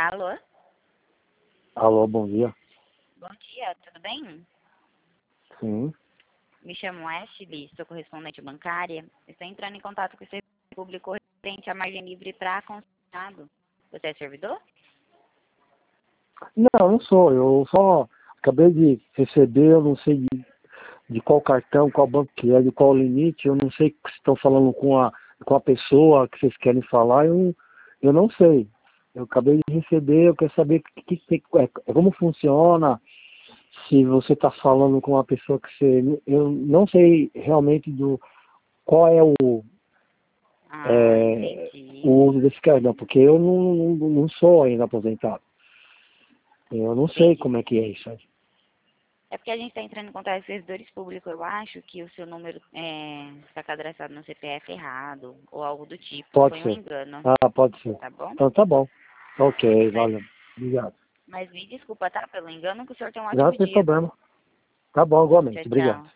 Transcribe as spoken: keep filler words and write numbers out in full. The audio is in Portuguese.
Alô? Alô, bom dia. Bom dia, tudo bem? Sim. Me chamo Ashley, sou correspondente bancária. Estou entrando em contato com o serviço público referente à margem livre para consignado. Você é servidor? Não, não sou. Eu só acabei de receber, eu não sei de, de qual cartão, qual banco que é, de qual limite. Eu não sei se estão falando com a, com a pessoa que vocês querem falar. Eu, eu não sei. Eu acabei de receber, eu quero saber que, que, que, é, como funciona. Se você está falando com uma pessoa que você... Eu não sei realmente do qual é o, Ah, é, entendi. o uso desse cartão, porque eu não, não, não sou ainda aposentado. Eu não sei Entendi. como é que é isso aí. É porque a gente está entrando em contato com servidores públicos. Eu acho que o seu número está cadastrado no C P F errado ou algo do tipo. Pode Foi um ser. engano, Ah, pode ser. tá bom? Então tá bom. Ok, Mas, valeu. Obrigado. mas me desculpa, tá? Pelo engano, que o senhor tem um Não ótimo tem dia. problema. Tá bom, Tchau, igualmente. Obrigado. tchau.